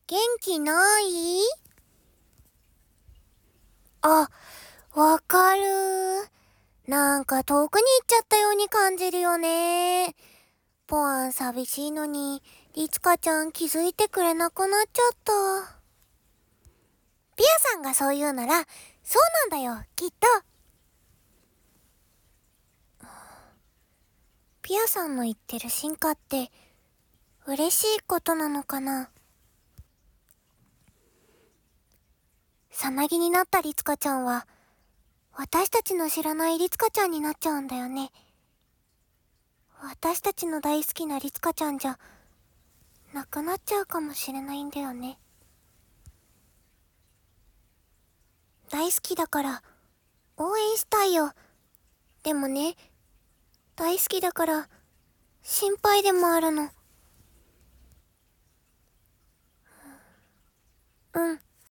元気ない？あ、わかる。なんか遠くに行っちゃったように感じるよね。ポアン寂しいのに、りつかちゃん気づいてくれなくなっちゃった。ピアさんがそう言うなら、そうなんだよ、きっと。ピアさんの言ってる進化って、嬉しいことなのかな。さなぎになったりつかちゃんは、私たちの知らないりつかちゃんになっちゃうんだよね。私たちの大好きなりつかちゃんじゃ、なくなっちゃうかもしれないんだよね。大好きだから、応援したいよ。でもね、大好きだから、心配でもあるの。